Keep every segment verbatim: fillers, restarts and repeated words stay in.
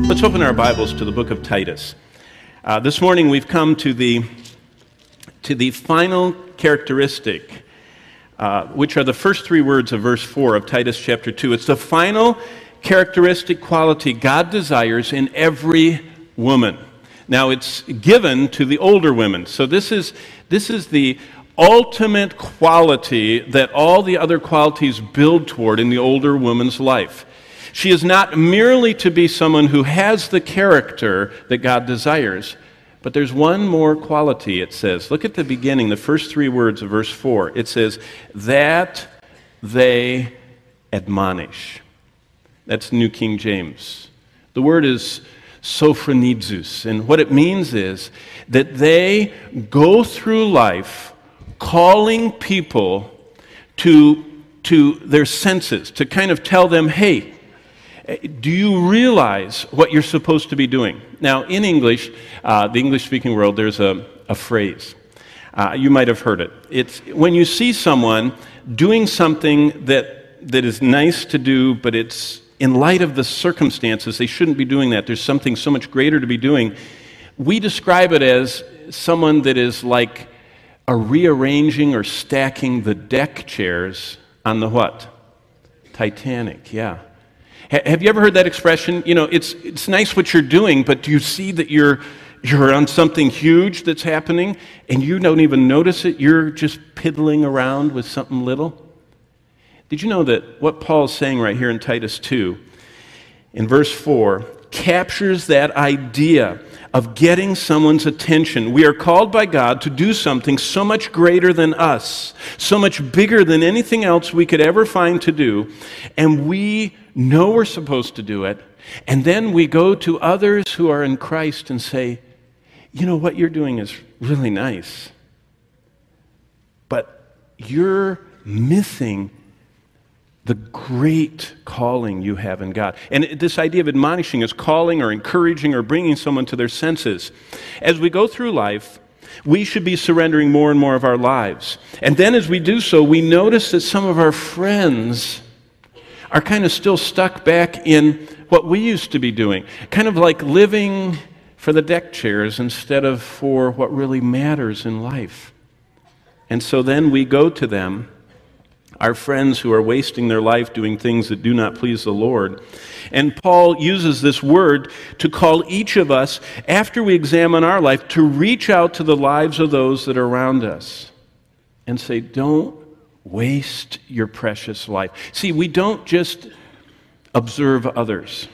Let's open our Bibles to the book of Titus. Uh, this morning we've come to the to the final characteristic, uh, which are the first three words of verse four of Titus chapter two. It's the final characteristic quality God desires in every woman. Now it's given to the older women. So this is this is the ultimate quality that all the other qualities build toward in the older woman's life. She is not merely to be someone who has the character that God desires, but there's one more quality, it says. Look at the beginning, the first three words of verse four. It says, that they admonish. That's New King James. The word is sophronizus, and what it means is that they go through life calling people to, to their senses, to kind of tell them, hey, do you realize what you're supposed to be doing? Now, in English, uh, the English-speaking world, there's a, a phrase. Uh, you might have heard it. It's when you see someone doing something that that is nice to do, but it's in light of the circumstances, they shouldn't be doing that. There's something so much greater to be doing. We describe it as someone that is like a rearranging or stacking the deck chairs on the what? Titanic, yeah. Have you ever heard that expression? You know, it's it's nice what you're doing, but do you see that you're you're on something huge that's happening and you don't even notice it? You're just piddling around with something little? Did you know that what Paul's saying right here in Titus two, in verse four, captures that idea of getting someone's attention? We are called by God to do something so much greater than us, so much bigger than anything else we could ever find to do, and we know we're supposed to do it, and then we go to others who are in Christ and say, you know, what you're doing is really nice, but you're missing the great calling you have in God. And this idea of admonishing is calling or encouraging or bringing someone to their senses. As we go through life, we should be surrendering more and more of our lives. And then as we do so, we notice that some of our friends are kind of still stuck back in what we used to be doing, kind of like living for the deck chairs instead of for what really matters in life. And so then we go to them, our friends who are wasting their life doing things that do not please the Lord. And Paul uses this word to call each of us, after we examine our life, to reach out to the lives of those that are around us and say, don't waste your precious life. See, we don't just observe others.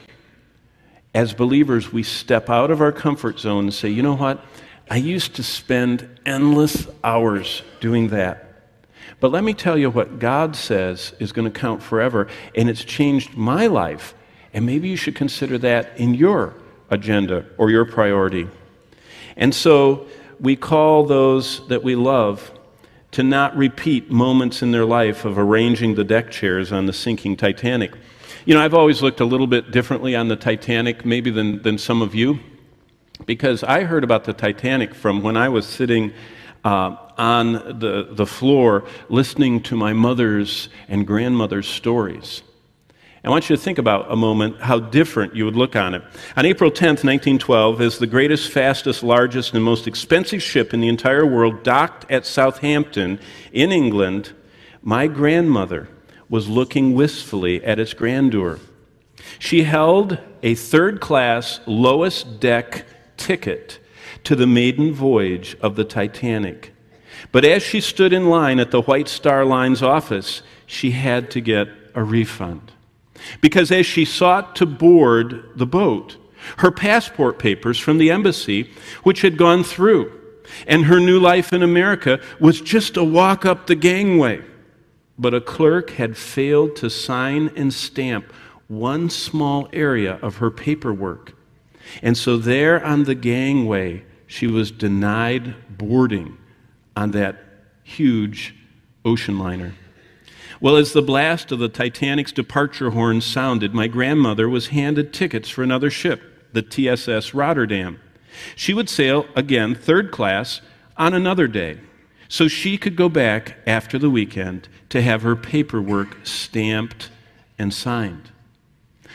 As believers, we step out of our comfort zone and say, you know what? I used to spend endless hours doing that. But let me tell you what God says is going to count forever, and it's changed my life. And maybe you should consider that in your agenda or your priority. And so we call those that we love to not repeat moments in their life of arranging the deck chairs on the sinking Titanic. You know, I've always looked a little bit differently on the Titanic, maybe than, than some of you, because I heard about the Titanic from when I was sitting uh, on the, the floor listening to my mother's and grandmother's stories. I want you to think about a moment how different you would look on it. On April tenth, nineteen twelve, as the greatest, fastest, largest, and most expensive ship in the entire world docked at Southampton in England, my grandmother was looking wistfully at its grandeur. She held a third-class, lowest-deck ticket to the maiden voyage of the Titanic. But as she stood in line at the White Star Line's office, she had to get a refund. Because as she sought to board the boat, her passport papers from the embassy, which had gone through, and her new life in America was just a walk up the gangway. But a clerk had failed to sign and stamp one small area of her paperwork. And so there on the gangway, she was denied boarding on that huge ocean liner. Well, as the blast of the Titanic's departure horn sounded, my grandmother was handed tickets for another ship, the T S S Rotterdam. She would sail again, third class, on another day, so she could go back after the weekend to have her paperwork stamped and signed.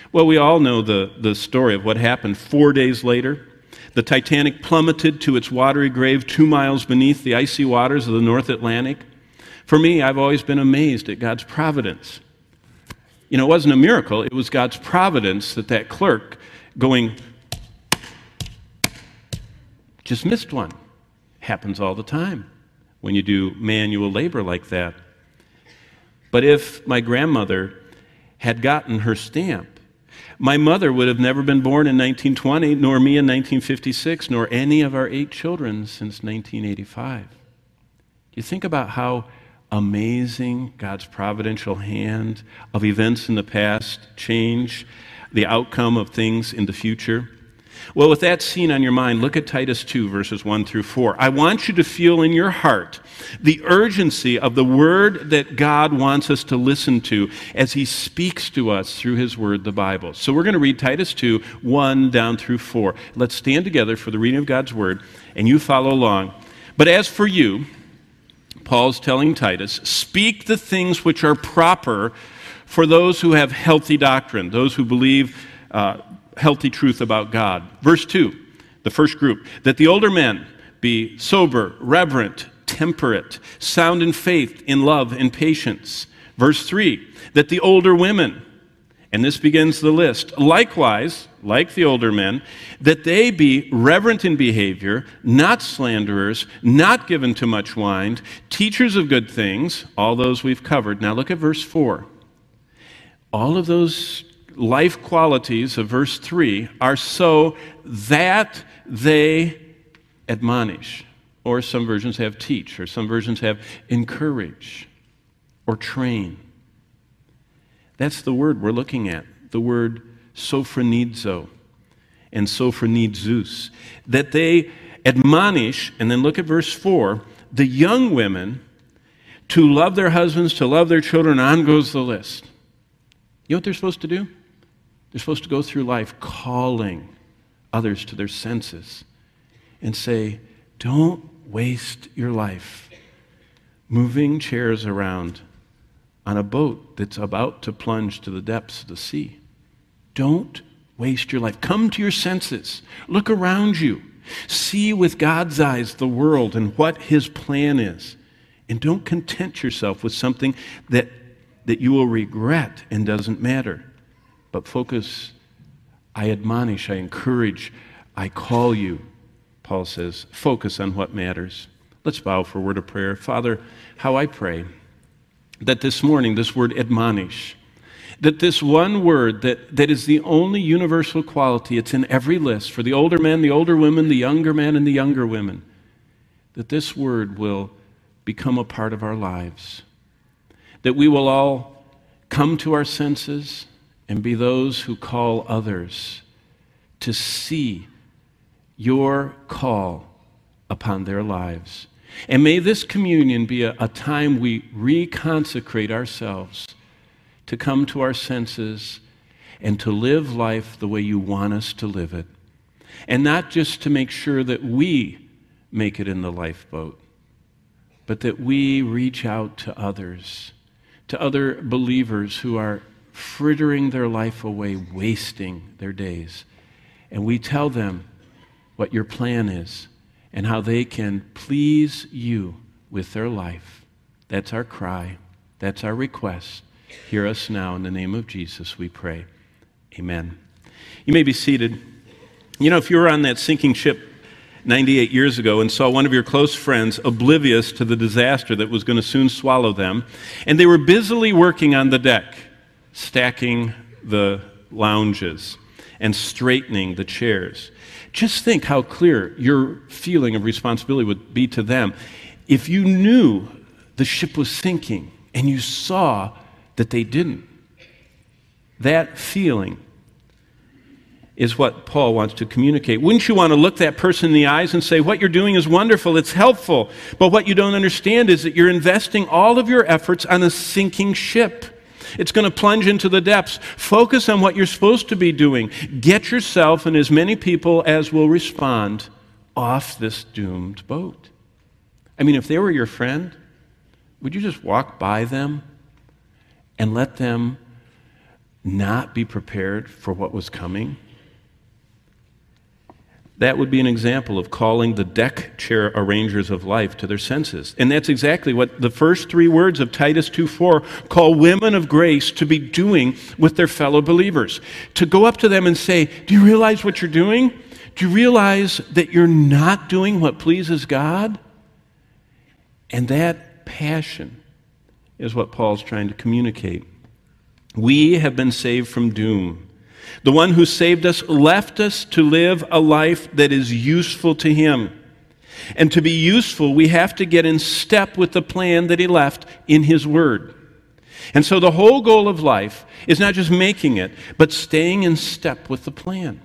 Well, we all know the, the story of what happened four days later. The Titanic plummeted to its watery grave two miles beneath the icy waters of the North Atlantic. For me, I've always been amazed at God's providence. You know, it wasn't a miracle. It was God's providence that that clerk going just missed one. Happens all the time when you do manual labor like that. But if my grandmother had gotten her stamp, my mother would have never been born in nineteen twenty, nor me in nineteen fifty-six, nor any of our eight children since nineteen eighty-five. You think about how amazing God's providential hand of events in the past change the outcome of things in the future. Well, with that scene on your mind, look at Titus two, verses one through four. I want you to feel in your heart the urgency of the word that God wants us to listen to as he speaks to us through his word, the Bible. So we're going to read Titus two, one down through four. Let's stand together for the reading of God's word, and you follow along. But as for you, Paul's telling Titus, speak the things which are proper for those who have healthy doctrine, those who believe uh, healthy truth about God. Verse two, the first group, that the older men be sober, reverent, temperate, sound in faith, in love, and patience. Verse three, that the older women, and this begins the list, likewise, like the older men, that they be reverent in behavior, not slanderers, not given to much wine, teachers of good things, all those we've covered. Now look at verse four. All of those life qualities of verse three are so that they admonish, or some versions have teach, or some versions have encourage, or train. That's the word we're looking at, the word sophronizo and sophronizus, that they admonish, and then look at verse four, the young women to love their husbands, to love their children, on goes the list. You know what they're supposed to do? They're supposed to go through life calling others to their senses and say, don't waste your life moving chairs around on a boat that's about to plunge to the depths of the sea. Don't waste your life. Come to your senses. Look around you. See with God's eyes the world and what his plan is. And don't content yourself with something that, that you will regret and doesn't matter. But focus, I admonish, I encourage, I call you, Paul says, focus on what matters. Let's bow for a word of prayer. Father, how I pray that this morning, this word admonish, that this one word that, that is the only universal quality, it's in every list, for the older men, the older women, the younger men, and the younger women, that this word will become a part of our lives, that we will all come to our senses and be those who call others to see your call upon their lives. And may this communion be a, a time we reconsecrate ourselves to come to our senses and to live life the way you want us to live it. And not just to make sure that we make it in the lifeboat, but that we reach out to others, to other believers who are frittering their life away, wasting their days. And we tell them what your plan is and how they can please you with their life. That's our cry. That's our request. Hear us now. In the name of Jesus, we pray. Amen. You may be seated. You know, if you were on that sinking ship ninety-eight years ago and saw one of your close friends oblivious to the disaster that was going to soon swallow them, and they were busily working on the deck, stacking the lounges and straightening the chairs. Just think how clear your feeling of responsibility would be to them if you knew the ship was sinking and you saw that they didn't. That feeling is what Paul wants to communicate. Wouldn't you want to look that person in the eyes and say, what you're doing is wonderful, it's helpful, but what you don't understand is that you're investing all of your efforts on a sinking ship. It's going to plunge into the depths. Focus on what you're supposed to be doing. Get yourself and as many people as will respond off this doomed boat. I mean, if they were your friend, would you just walk by them and let them not be prepared for what was coming? That would be an example of calling the deck chair arrangers of life to their senses. And that's exactly what the first three words of Titus two four call women of grace to be doing with their fellow believers. To go up to them and say, do you realize what you're doing? Do you realize that you're not doing what pleases God? And that passion is what Paul's trying to communicate. We have been saved from doom. The one who saved us left us to live a life that is useful to him. And to be useful, we have to get in step with the plan that he left in his word. And so the whole goal of life is not just making it, but staying in step with the plan.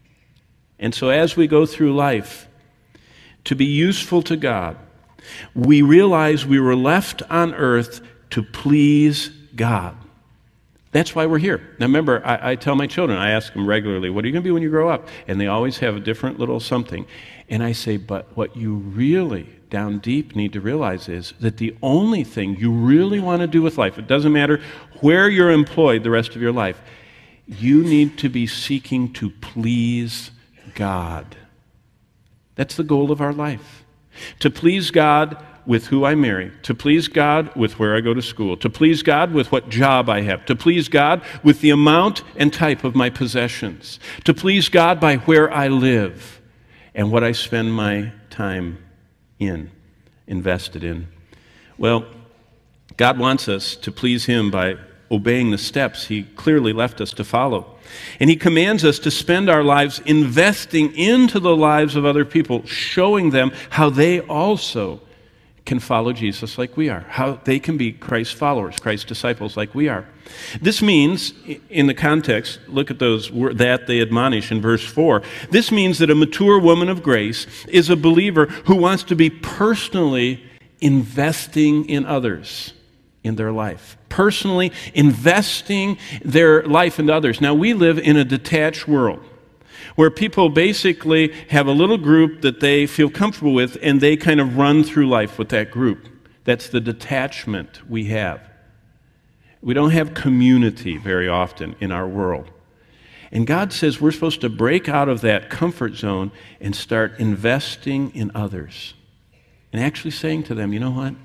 And so as we go through life, to be useful to God, we realize we were left on earth to please God. That's why we're here. Now remember, I, I tell my children, I ask them regularly, what are you going to be when you grow up? And they always have a different little something. And I say, but what you really, down deep, need to realize is that the only thing you really want to do with life, it doesn't matter where you're employed the rest of your life, you need to be seeking to please God. That's the goal of our life. To please God with who I marry, to please God with where I go to school, to please God with what job I have, to please God with the amount and type of my possessions, to please God by where I live and what I spend my time in, invested in. Well, God wants us to please him by obeying the steps he clearly left us to follow. And he commands us to spend our lives investing into the lives of other people, showing them how they also can follow Jesus like we are, how they can be Christ's followers, Christ's disciples like we are. This means, in the context, look at those, that they admonish in verse four. This means that a mature woman of grace is a believer who wants to be personally investing in others, in their life. Personally investing their life into others. Now, we live in a detached world, where people basically have a little group that they feel comfortable with, and they kind of run through life with that group. That's the detachment we have. We don't have community very often in our world. And God says we're supposed to break out of that comfort zone and start investing in others. And actually saying to them, you know what?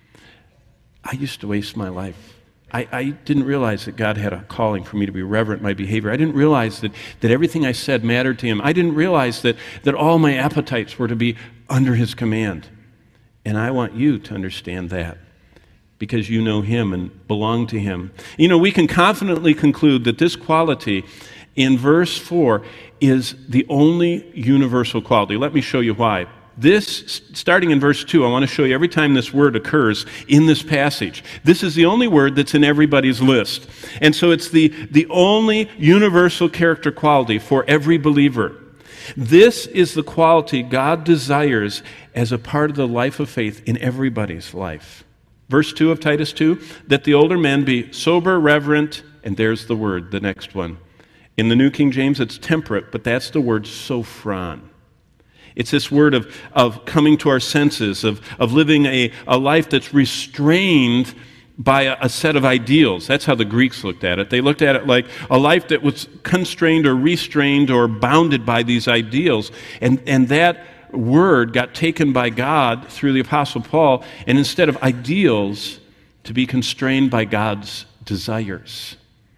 I used to waste my life. I, I didn't realize that God had a calling for me to be reverent in my behavior. I didn't realize that, that everything I said mattered to him. I didn't realize that, that all my appetites were to be under his command. And I want you to understand that because you know him and belong to him. You know, we can confidently conclude that this quality in verse four is the only universal quality. Let me show you why. This, starting in verse two, I want to show you every time this word occurs in this passage. This is the only word that's in everybody's list. And so it's the, the only universal character quality for every believer. This is the quality God desires as a part of the life of faith in everybody's life. Verse two of Titus two, that the older men be sober, reverent, and there's the word, the next one. In the New King James, it's temperate, but that's the word sophron. It's this word of, of coming to our senses, of, of living a, a life that's restrained by a, a set of ideals. That's how the Greeks looked at it. They looked at it like a life that was constrained or restrained or bounded by these ideals. And, and that word got taken by God through the Apostle Paul, and instead of ideals, to be constrained by God's desires.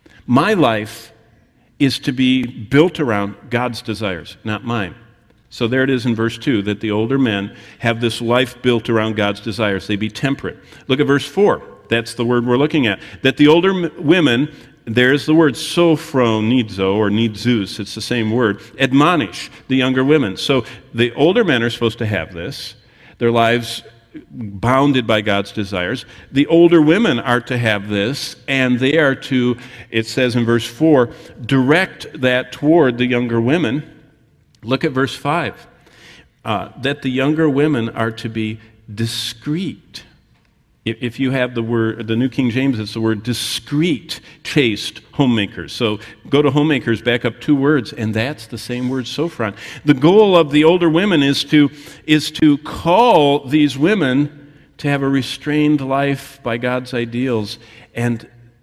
My life is to be built around God's desires, not mine. So there it is in verse two, that the older men have this life built around God's desires. They be temperate. Look at verse four. That's the word we're looking at. That the older m- women, there's the word sophronizo or nidzus, it's the same word, admonish the younger women. So the older men are supposed to have this, their lives bounded by God's desires. The older women are to have this, and they are to, it says in verse four, direct that toward the younger women. Look at verse five, uh, that the younger women are to be discreet. If, if you have the word, the New King James, it's the word discreet, chaste homemakers. So go to homemakers, back up two words, and that's the same word, sophron. The goal of the older women is to, is to call these women to have a restrained life by God's ideals and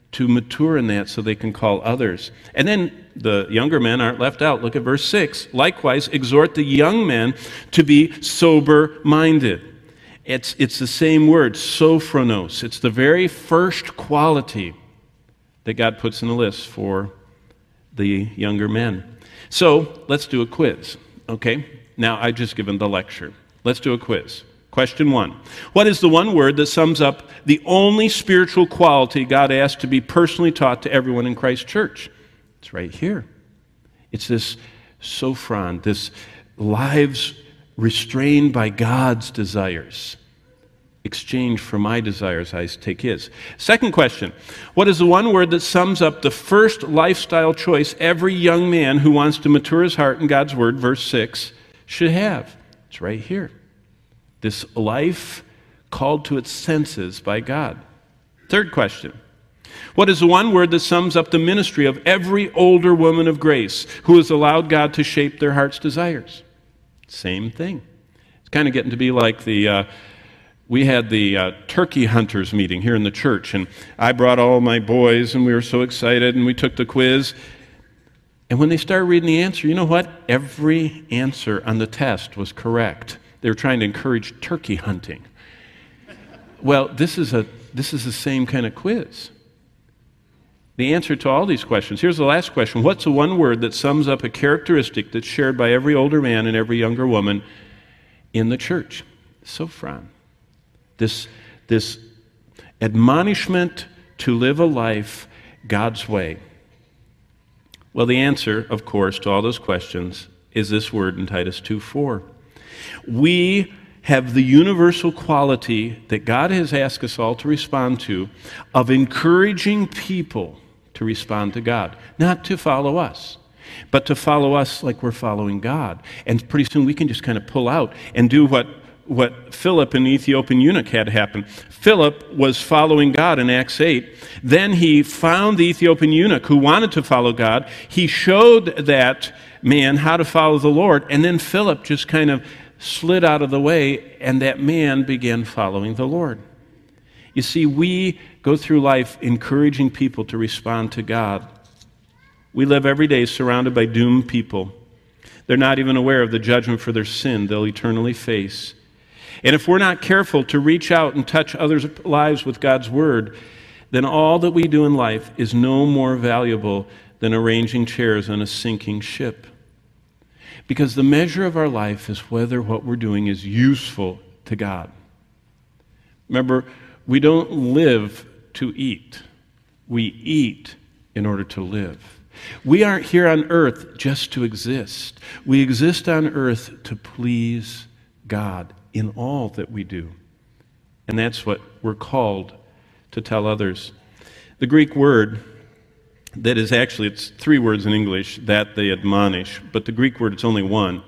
to mature in that so they can call others. And then the younger men aren't left out. Look at verse six. Likewise, exhort the young men to be sober-minded. It's, it's the same word, sophronos. It's the very first quality that God puts in the list for the younger men. So let's do a quiz, okay? Now, I've just given the lecture. Let's do a quiz. Question one. What is the one word that sums up the only spiritual quality God asked to be personally taught to everyone in Christ's church? It's right here. It's this sophron, this lives restrained by God's desires. Exchange for my desires, I take his. Second question. What is the one word that sums up the first lifestyle choice every young man who wants to mature his heart in God's word, verse six, should have? It's right here. This life called to its senses by God. Third question. What is the one word that sums up the ministry of every older woman of grace who has allowed God to shape their heart's desires? Same thing. It's kind of getting to be like the, uh, we had the uh, turkey hunters meeting here in the church, and I brought all my boys, and we were so excited, and we took the quiz. And when they started reading the answer, you know what? Every answer on the test was correct. They were trying to encourage turkey hunting. Well, this is a this is the same kind of quiz. The answer to all these questions. Here's the last question. What's the one word that sums up a characteristic that's shared by every older man and every younger woman in the church? Sophron. This, this admonishment to live a life God's way. Well, the answer, of course, to all those questions is this word in Titus two four. We have the universal quality that God has asked us all to respond to of encouraging people to respond to God, not to follow us, but to follow us like we're following God. And pretty soon we can just kind of pull out and do what, what Philip and the Ethiopian eunuch had happen. Philip was following God in Acts eight. Then he found the Ethiopian eunuch who wanted to follow God. He showed that man how to follow the Lord, and then Philip just kind of slid out of the way, and that man began following the Lord. You see, we go through life encouraging people to respond to God. We live every day surrounded by doomed people. They're not even aware of the judgment for their sin they'll eternally face. And if we're not careful to reach out and touch others' lives with God's word, then all that we do in life is no more valuable than arranging chairs on a sinking ship. Because the measure of our life is whether what we're doing is useful to God. Remember, we don't live to eat. We eat in order to live. We aren't here on earth just to exist. We exist on earth to please God in all that we do. And that's what we're called to tell others. The Greek word that is actually, it's three words in English, that they admonish, but the Greek word, it's only one,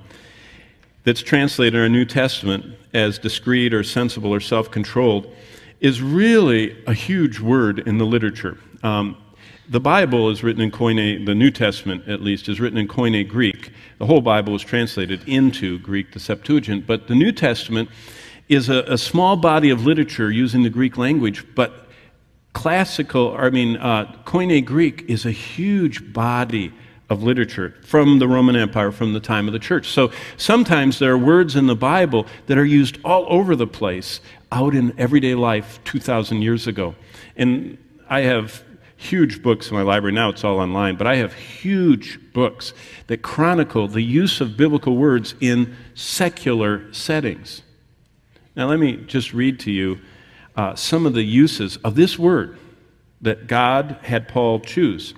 that's translated in our New Testament as discreet or sensible or self-controlled, is really a huge word in the literature. Um, the Bible is written in Koine, the New Testament at least, is written in Koine Greek. The whole Bible was translated into Greek, the Septuagint, but the New Testament is a, a small body of literature using the Greek language, but classical, I mean, uh, Koine Greek is a huge body of literature from the Roman Empire, from the time of the church. So sometimes there are words in the Bible that are used all over the place out in everyday life two thousand years ago. And I have huge books in my library. Now it's all online, but I have huge books that chronicle the use of biblical words in secular settings. Now let me just read to you Uh, some of the uses of this word that God had Paul choose.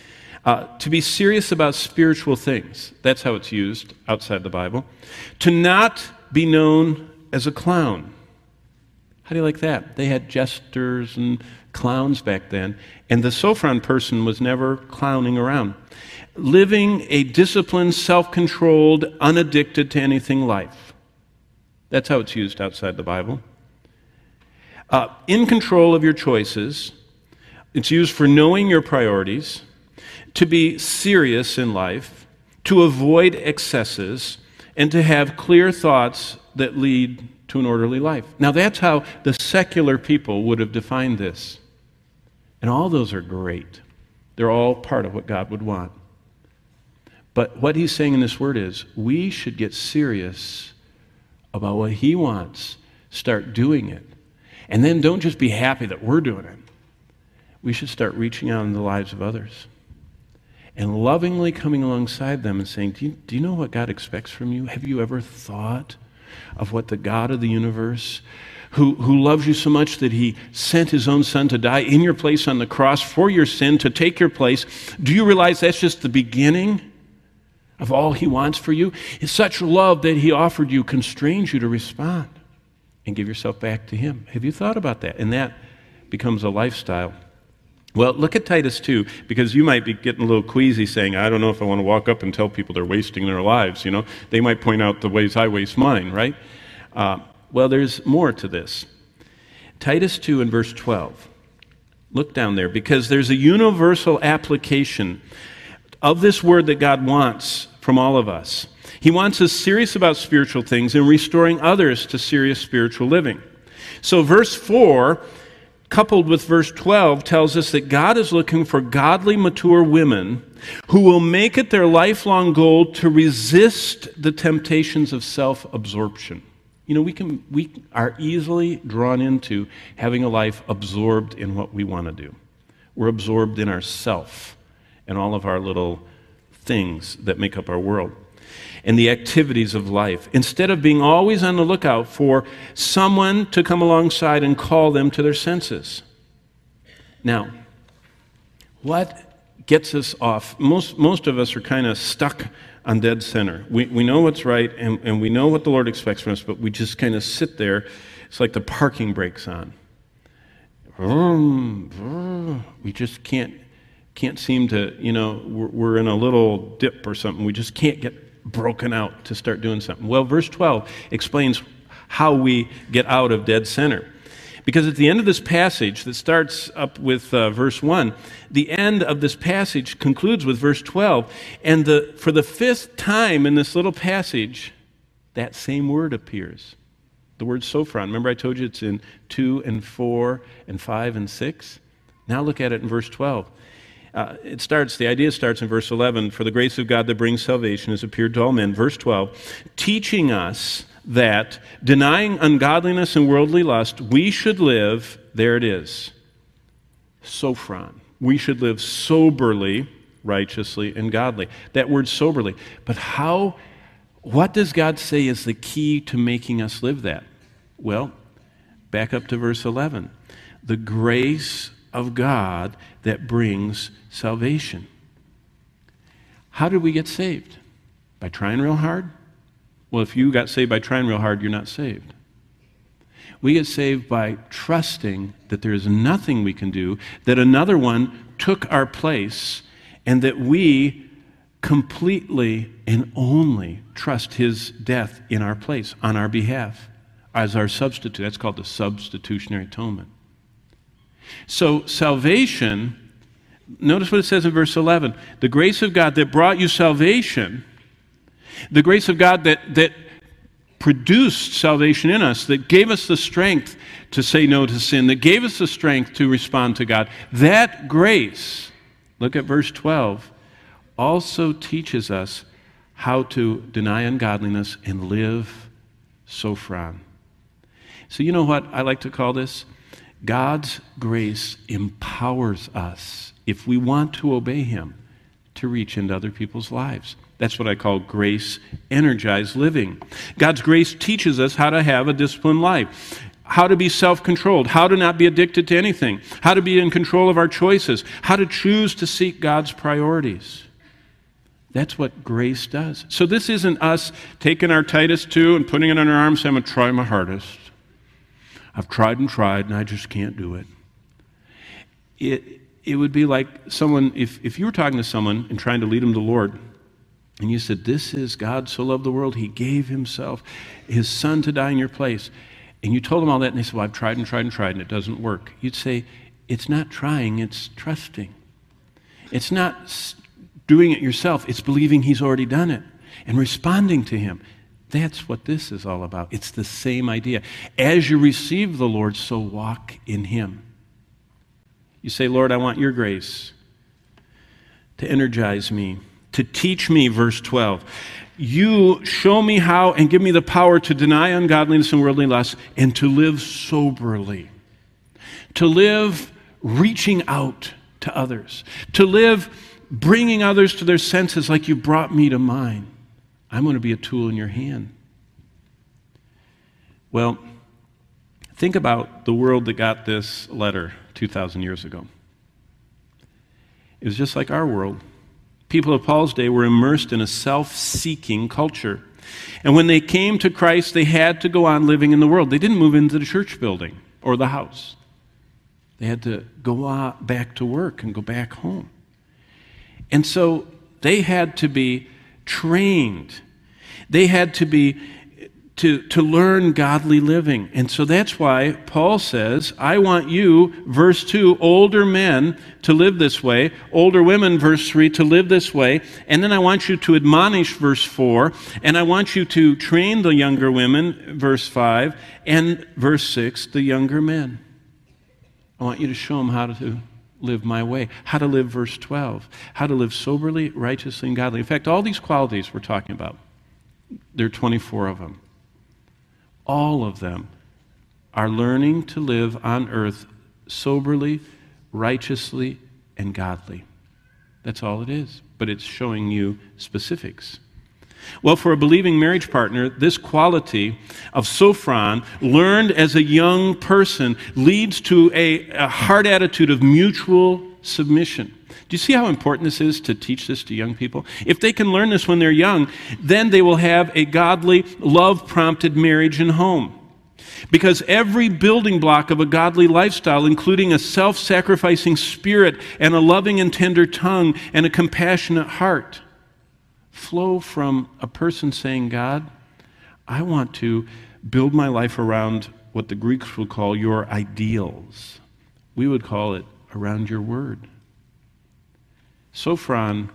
Uh, to be serious about spiritual things. That's how it's used outside the Bible. To not be known as a clown. How do you like that? They had jesters and clowns back then, and the sophron person was never clowning around. Living a disciplined, self-controlled, unaddicted to anything life. That's how it's used outside the Bible. Uh, in control of your choices. It's used for knowing your priorities, to be serious in life, to avoid excesses, and to have clear thoughts that lead to an orderly life. Now that's how the secular people would have defined this. And all those are great. They're all part of what God would want. But what he's saying in this word is, we should get serious about what he wants. Start doing it. And then don't just be happy that we're doing it. We should start reaching out in the lives of others and lovingly coming alongside them and saying, do you, do you know what God expects from you? Have you ever thought of what the God of the universe, who, who loves you so much that he sent his own son to die in your place on the cross for your sin, to take your place, do you realize that's just the beginning of all he wants for you? It's such love that he offered you constrains you to respond and give yourself back to him. Have you thought about that? And that becomes a lifestyle. Well, look at Titus two, because you might be getting a little queasy saying, I don't know if I want to walk up and tell people they're wasting their lives. You know, they might point out the ways I waste mine, right? Uh, well, there's more to this. Titus two and verse twelve. Look down there, because there's a universal application of this word that God wants from all of us. He wants us serious about spiritual things and restoring others to serious spiritual living. So verse four, coupled with verse twelve, tells us that God is looking for godly, mature women who will make it their lifelong goal to resist the temptations of self-absorption. You know, we can we are easily drawn into having a life absorbed in what we want to do. We're absorbed in ourself and all of our little things that make up our world and the activities of life, instead of being always on the lookout for someone to come alongside and call them to their senses. Now, what gets us off? Most, most of us are kind of stuck on dead center. We, we know what's right, and, and we know what the Lord expects from us, but we just kind of sit there. It's like the parking brake's on. We just can't can't seem to, you know, we're, we're in a little dip or something. We just can't get broken out to start doing something. Well, verse twelve explains how we get out of dead center. Because at the end of this passage that starts up with uh, verse one, the end of this passage concludes with verse twelve. And the for the fifth time in this little passage, that same word appears. The word sophron. Remember I told you it's in two and four and five and six? Now look at it in verse twelve. Uh, it starts, the idea starts in verse eleven, for the grace of God that brings salvation has appeared to all men, verse twelve, teaching us that, denying ungodliness and worldly lust, we should live, there it is, sophron. We should live soberly, righteously, and godly. That word soberly. But how, what does God say is the key to making us live that? Well, back up to verse eleven. The grace of God that brings salvation. How did we get saved? By trying real hard? Well, if you got saved by trying real hard, you're not saved. We get saved by trusting that there is nothing we can do, that another one took our place, and that we completely and only trust his death in our place, on our behalf, as our substitute. That's called the substitutionary atonement. So salvation, notice what it says in verse eleven. The grace of God that brought you salvation, the grace of God that, that produced salvation in us, that gave us the strength to say no to sin, that gave us the strength to respond to God, that grace, look at verse twelve, also teaches us how to deny ungodliness and live sophron. So you know what I like to call this? God's grace empowers us, if we want to obey him, to reach into other people's lives. That's what I call grace-energized living. God's grace teaches us how to have a disciplined life, how to be self-controlled, how to not be addicted to anything, how to be in control of our choices, how to choose to seek God's priorities. That's what grace does. So this isn't us taking our Titus two and putting it on our arms saying, I'm going to try my hardest. I've tried and tried, and I just can't do it. It it would be like someone, if, if you were talking to someone and trying to lead them to the Lord, and you said, this is God so loved the world, he gave himself, his son to die in your place, and you told them all that, and they said, well, I've tried and tried and tried, and it doesn't work. You'd say, it's not trying, it's trusting. It's not doing it yourself, it's believing he's already done it and responding to him. That's what this is all about. It's the same idea. As you receive the Lord, so walk in him. You say, Lord, I want your grace to energize me, to teach me, verse twelve. You show me how and give me the power to deny ungodliness and worldly lusts and to live soberly, to live reaching out to others, to live bringing others to their senses like you brought me to mine. I'm going to be a tool in your hand. Well, think about the world that got this letter two thousand years ago. It was just like our world. People of Paul's day were immersed in a self-seeking culture. And when they came to Christ, they had to go on living in the world. They didn't move into the church building or the house. They had to go out back to work and go back home. And so they had to be trained. They had to be to, to learn godly living. And so that's why Paul says, I want you, verse two, older men to live this way, older women, verse three, to live this way, and then I want you to admonish, verse four, and I want you to train the younger women, verse five, and verse six, the younger men. I want you to show them how to live my way, how to live, verse twelve, how to live soberly, righteously, and godly. In fact, all these qualities we're talking about, there are twenty-four of them. All of them are learning to live on earth soberly, righteously, and godly. That's all it is. But it's showing you specifics. Well, for a believing marriage partner, this quality of sophron, learned as a young person, leads to a, a heart attitude of mutual submission. Do you see how important this is to teach this to young people? If they can learn this when they're young, then they will have a godly, love-prompted marriage and home. Because every building block of a godly lifestyle, including a self-sacrificing spirit and a loving and tender tongue and a compassionate heart, flow from a person saying, God, I want to build my life around what the Greeks would call your ideals. We would call it around your word. Sophron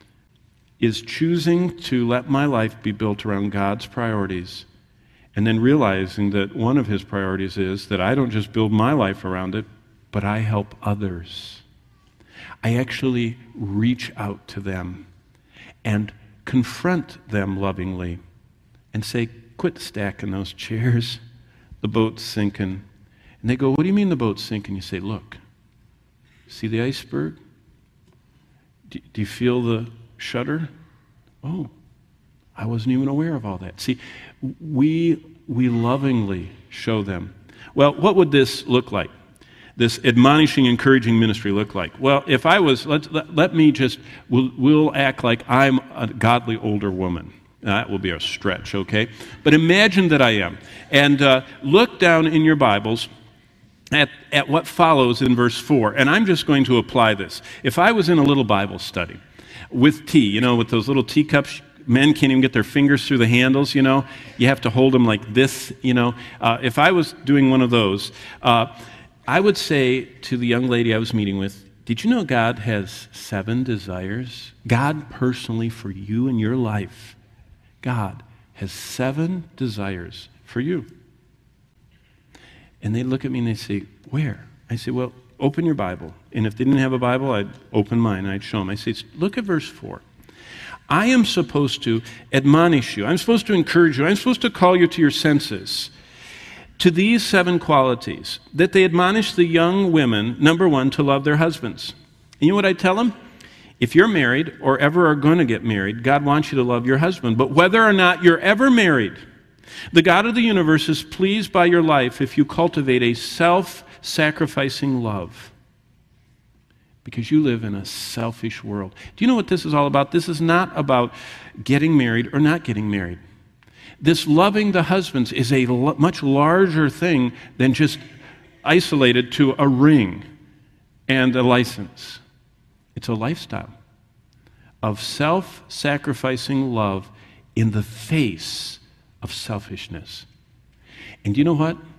is choosing to let my life be built around God's priorities, and then realizing that one of his priorities is that I don't just build my life around it, but I help others. I actually reach out to them and confront them lovingly and say, quit stacking those chairs. The boat's sinking. And they go, what do you mean the boat's sinking? You say, look, see the iceberg? Do, do you feel the shudder? Oh, I wasn't even aware of all that. See, we, we lovingly show them. Well, what would this look like? This admonishing, encouraging ministry look like? Well, if I was, let, let, let me just, we'll, we'll act like I'm a godly older woman. Now, that will be a stretch, okay? But imagine that I am. And uh, look down in your Bibles at, at what follows in verse four. And I'm just going to apply this. If I was in a little Bible study with tea, you know, with those little teacups, men can't even get their fingers through the handles, you know. You have to hold them like this, you know. Uh, if I was doing one of those, uh, I would say to the young lady I was meeting with, did you know God has seven desires? God personally for you in your life, God has seven desires for you. And they look at me and they say, where? I say, well, open your Bible. And if they didn't have a Bible, I'd open mine and I'd show them. I say, look at verse four. I am supposed to admonish you. I'm supposed to encourage you. I'm supposed to call you to your senses. To these seven qualities, that they admonish the young women, number one, to love their husbands. And you know what I tell them? If you're married or ever are going to get married, God wants you to love your husband. But whether or not you're ever married, the God of the universe is pleased by your life if you cultivate a self-sacrificing love. Because you live in a selfish world. Do you know what this is all about? This is not about getting married or not getting married. This loving the husbands is a l- much larger thing than just isolated to a ring and a license. It's a lifestyle of self-sacrificing love in the face of selfishness. And you know what?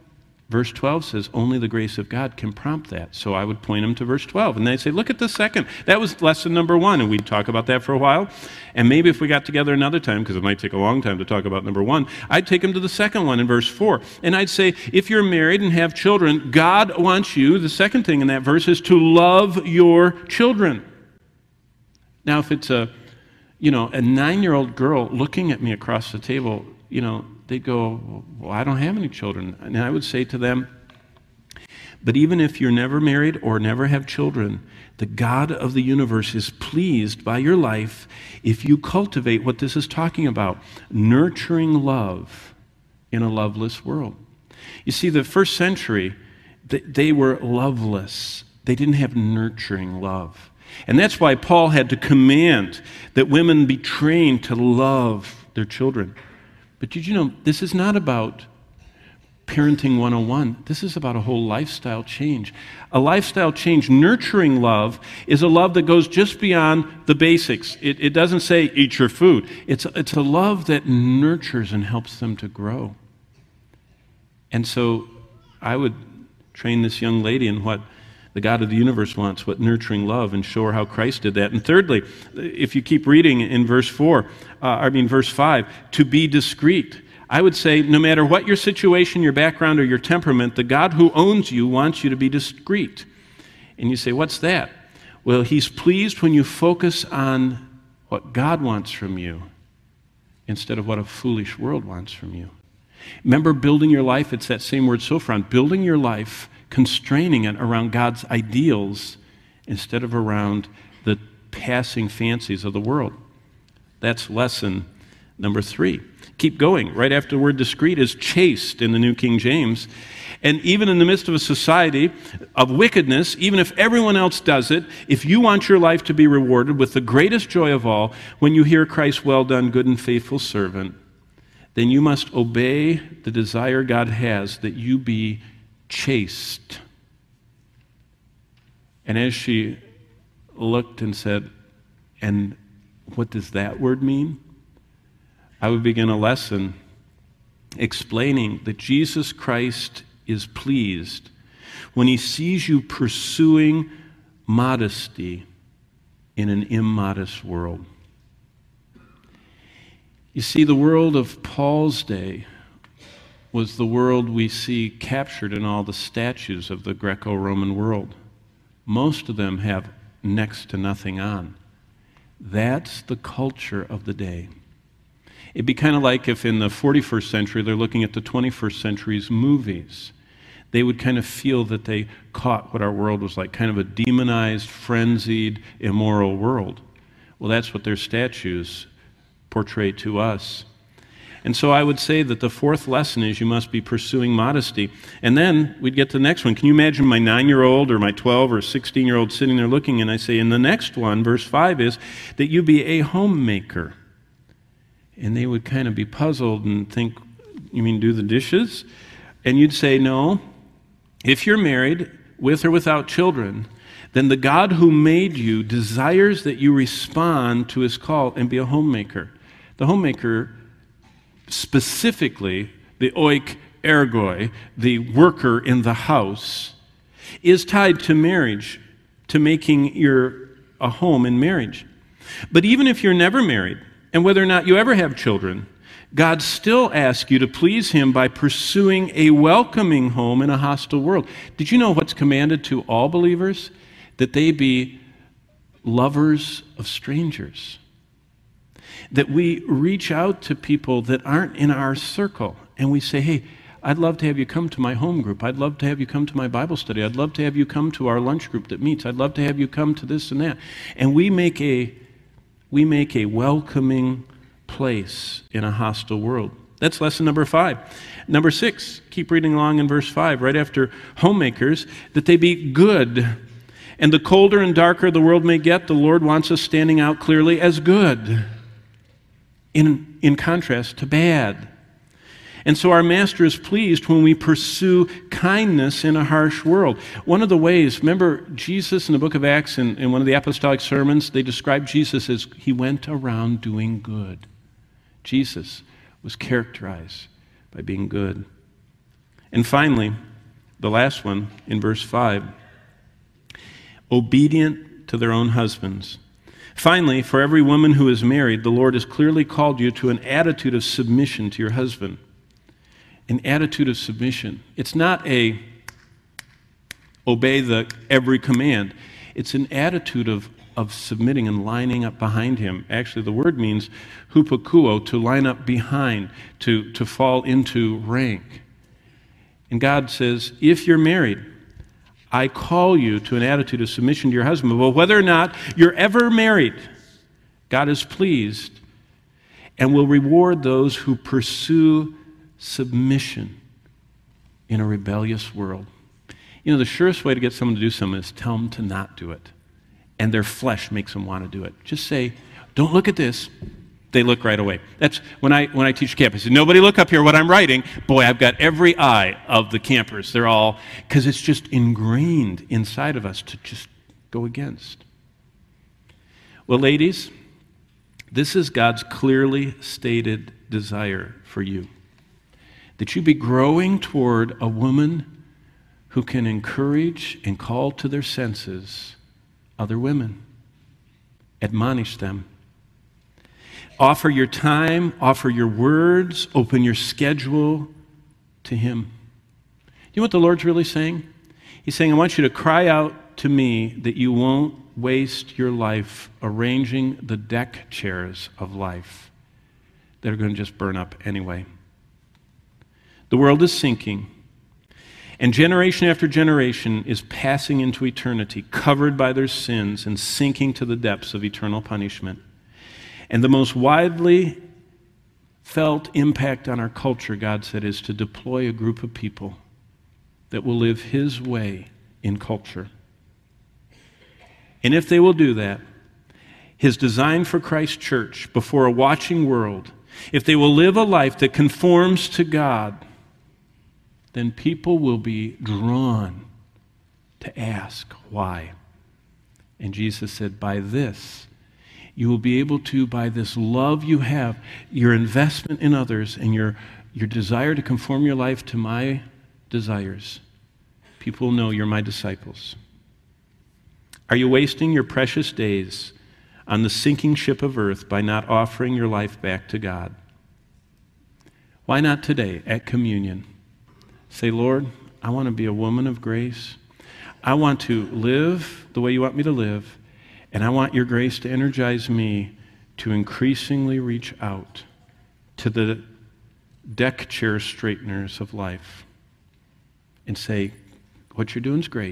Verse twelve says only the grace of God can prompt that. So I would point them to verse twelve. And they'd say, look at the second. That was lesson number one. And we'd talk about that for a while. And maybe if we got together another time, because it might take a long time to talk about number one, I'd take them to the second one in verse four. And I'd say, if you're married and have children, God wants you, the second thing in that verse is to love your children. Now, if it's a, you know, a nine-year-old girl looking at me across the table, you know, they'd go, well, I don't have any children. And I would say to them, but even if you're never married or never have children, the God of the universe is pleased by your life if you cultivate what this is talking about, nurturing love in a loveless world. You see, the first century, they were loveless. They didn't have nurturing love. And that's why Paul had to command that women be trained to love their children. But did you know, this is not about parenting one oh one. This is about a whole lifestyle change. A lifestyle change, nurturing love, is a love that goes just beyond the basics. It, it doesn't say, eat your food. It's, it's a love that nurtures and helps them to grow. And so I would train this young lady in what the God of the universe wants, what nurturing love, and show her how Christ did that. And thirdly, if you keep reading in verse four, uh, I mean verse five, to be discreet. I would say no matter what your situation, your background, or your temperament, the God who owns you wants you to be discreet. And you say, what's that? Well, he's pleased when you focus on what God wants from you instead of what a foolish world wants from you. Remember, building your life, it's that same word, sophron, building your life, constraining it around God's ideals instead of around the passing fancies of the world. That's lesson number three. Keep going. Right after the word discreet is chaste in the New King James. And even in the midst of a society of wickedness, even if everyone else does it, if you want your life to be rewarded with the greatest joy of all, when you hear Christ, well done, good and faithful servant, then you must obey the desire God has that you be chaste. And as she looked and said, and what does that word mean? I would begin a lesson explaining that Jesus Christ is pleased when he sees you pursuing modesty in an immodest world. You see, the world of Paul's day was the world we see captured in all the statues of the Greco-Roman world. Most of them have next to nothing on. That's the culture of the day. It'd be kind of like if in the forty-first century they're looking at the twenty-first century's movies. They would kind of feel that they caught what our world was like, kind of a demonized, frenzied, immoral world. Well, that's what their statues portray to us. And so I would say that the fourth lesson is you must be pursuing modesty. And then we'd get to the next one. Can you imagine my nine-year-old or my twelve or sixteen-year-old sitting there looking, and I say, and the next one, verse five, is that you be a homemaker. And they would kind of be puzzled and think, you mean do the dishes? And you'd say, no. If you're married, with or without children, then the God who made you desires that you respond to his call and be a homemaker. The homemaker, specifically the oik ergoi, the worker in the house, is tied to marriage, to making your a home in marriage. But even if you're never married, and whether or not you ever have children, God still asks you to please him by pursuing a welcoming home in a hostile world. Did you know what's commanded to all believers? That they be lovers of strangers. That we reach out to people that aren't in our circle, and we say, hey, I'd love to have you come to my home group. I'd love to have you come to my Bible study. I'd love to have you come to our lunch group that meets. I'd love to have you come to this and that. And we make a we make a welcoming place in a hostile world. That's lesson number five. Number six, keep reading along in verse five, right after homemakers, that they be good. And the colder and darker the world may get, the Lord wants us standing out clearly as good, in, in contrast to bad. And so our Master is pleased when we pursue kindness in a harsh world. One of the ways, remember Jesus in the book of Acts, in, in one of the apostolic sermons, they described Jesus as he went around doing good. Jesus was characterized by being good. And finally, the last one in verse five, obedient to their own husbands. Finally, for every woman who is married, the Lord has clearly called you to an attitude of submission to your husband. An attitude of submission. It's not a obey the every command. It's an attitude of, of submitting and lining up behind him. Actually, the word means hupakuo, to line up behind, to, to fall into rank. And God says, if you're married, I call you to an attitude of submission to your husband. Well, whether or not you're ever married, God is pleased and will reward those who pursue submission in a rebellious world. You know, the surest way to get someone to do something is tell them to not do it. And their flesh makes them want to do it. Just say, don't look at this. They look right away. That's when I when I teach campus. Nobody look up here what I'm writing. Boy, I've got every eye of the campers. They're all, because it's just ingrained inside of us to just go against. Well, ladies, this is God's clearly stated desire for you. That you be growing toward a woman who can encourage and call to their senses other women. Admonish them. Offer your time, offer your words, open your schedule to Him. You know what the Lord's really saying? He's saying, I want you to cry out to me that you won't waste your life arranging the deck chairs of life that are going to just burn up anyway. The world is sinking, and generation after generation is passing into eternity, covered by their sins and sinking to the depths of eternal punishment. And the most widely felt impact on our culture, God said, is to deploy a group of people that will live His way in culture. And if they will do that, His design for Christ's church before a watching world, if they will live a life that conforms to God, then people will be drawn to ask why. And Jesus said, by this, you will be able to, by this love you have, your investment in others, and your, your desire to conform your life to my desires, people will know you're my disciples. Are you wasting your precious days on the sinking ship of earth by not offering your life back to God? Why not today at communion? Say, Lord, I want to be a woman of grace. I want to live the way you want me to live. And I want your grace to energize me to increasingly reach out to the deck chair straighteners of life and say, what you're doing is great,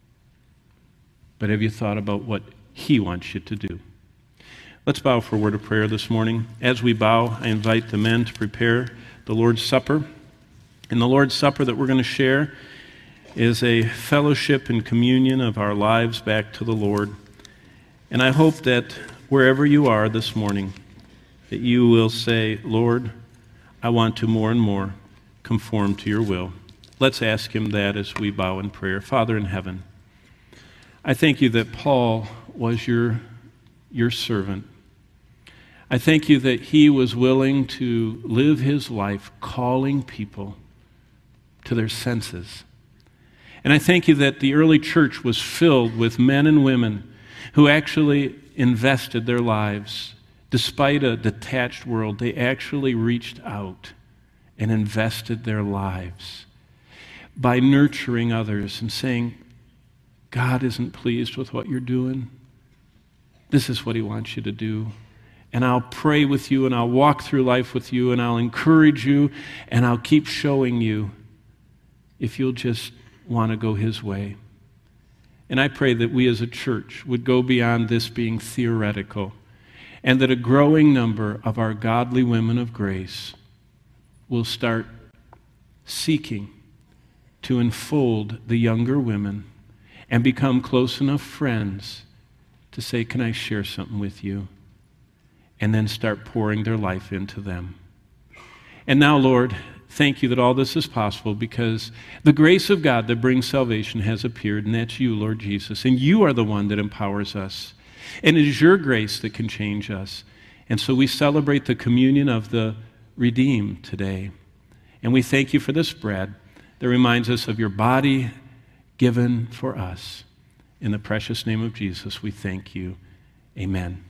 but have you thought about what He wants you to do? Let's bow for a word of prayer this morning. As we bow, I invite the men to prepare the Lord's Supper. And the Lord's Supper that we're going to share is a fellowship and communion of our lives back to the Lord. And I hope that wherever you are this morning, that you will say, Lord, I want to more and more conform to your will. Let's ask Him that as we bow in prayer. Father in heaven, I thank you that Paul was your, your servant. I thank you that he was willing to live his life calling people to their senses. And I thank you that the early church was filled with men and women who actually invested their lives. Despite a detached world, they actually reached out and invested their lives by nurturing others and saying, God isn't pleased with what you're doing. This is what He wants you to do. And I'll pray with you, and I'll walk through life with you, and I'll encourage you, and I'll keep showing you if you'll just want to go His way. And I pray that we as a church would go beyond this being theoretical, and that a growing number of our godly women of grace will start seeking to enfold the younger women and become close enough friends to say, can I share something with you? And then start pouring their life into them. And now, Lord, thank you that all this is possible because the grace of God that brings salvation has appeared, and that's you, Lord Jesus. And you are the one that empowers us. And it is your grace that can change us. And so we celebrate the communion of the redeemed today. And we thank you for this bread that reminds us of your body given for us. In the precious name of Jesus, we thank you. Amen.